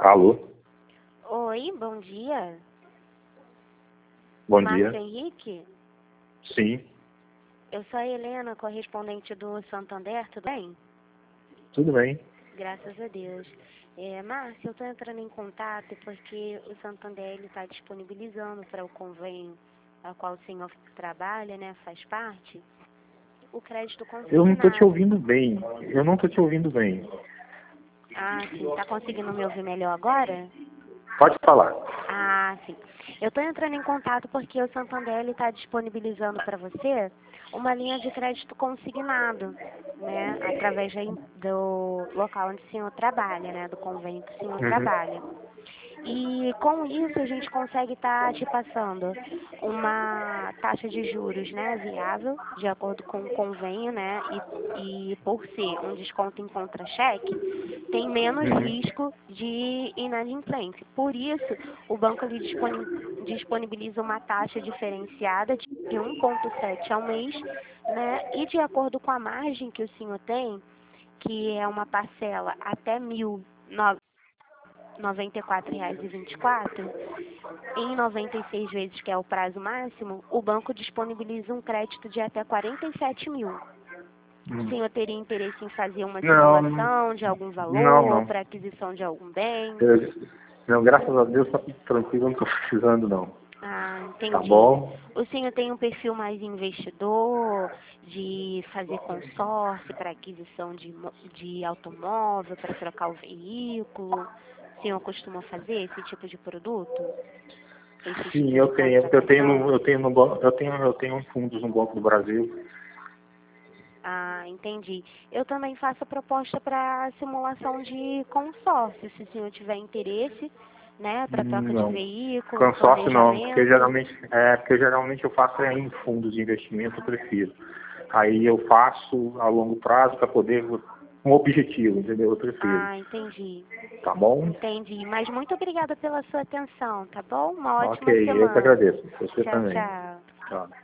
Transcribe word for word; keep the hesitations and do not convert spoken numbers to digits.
Alô? Oi, bom dia. Bom Márcio dia. Henrique? Sim, Eu sou a Helena, correspondente do Santander, tudo bem? tudo bem. Graças a Deus. É, Márcio, eu estou entrando em contato porque o Santander está disponibilizando para o convênio ao qual o senhor trabalha, né, faz parte, o crédito Eu não estou te consignado. ouvindo bem. Eu não estou te ouvindo bem. Ah, sim, está conseguindo me ouvir melhor agora? Pode falar. Ah, sim. Eu estou entrando em contato porque o Santander está disponibilizando para você uma linha de crédito consignado, né, através aí do local onde o senhor trabalha, né, do convênio que o senhor Uhum. trabalha. E com isso a gente consegue estar te passando uma taxa de juros, né, viável, de acordo com o convênio, né, e, e por ser um desconto em contra-cheque, tem menos Uhum. risco de inadimplência. Por isso, o banco ele disponi- disponibiliza uma taxa diferenciada de um vírgula sete ao mês, né, e de acordo com a margem que o senhor tem, que é uma parcela até mil noventa e quatro reais e vinte e quatro, em noventa e seis vezes, que é o prazo máximo, o banco disponibiliza um crédito de até quarenta e sete mil. O Uhum. senhor teria interesse em fazer uma Não, simulação de algum não, valor ou não. para aquisição de algum bem? Eu- não, graças a Deus está tudo tranquilo, não estou precisando não. Ah, Tá entendi. bom? O senhor tem um perfil mais investidor, de fazer consórcio para aquisição de, mo- de automóvel, para trocar o veículo? O senhor costuma fazer esse tipo de produto? Esse Sim, tipo eu de tenho. É porque eu tenho contratação? no, eu tenho no ban- eu tenho, eu tenho fundos no Banco do Brasil. Ah, entendi. Eu também faço proposta para simulação de consórcio, se o senhor tiver interesse, né, para troca de Não. veículo, Consórcio não, porque planejamento. geralmente, é, porque geralmente eu faço é em fundos de investimento, eu prefiro. Aí eu faço a longo prazo para poder, um objetivo, entendeu? Eu prefiro. Ah, entendi. Tá bom? Entendi. Mas muito obrigada pela sua atenção, tá bom? Uma Ok, ótima eu que semana. agradeço. Você Tchau, também. tchau. Tchau.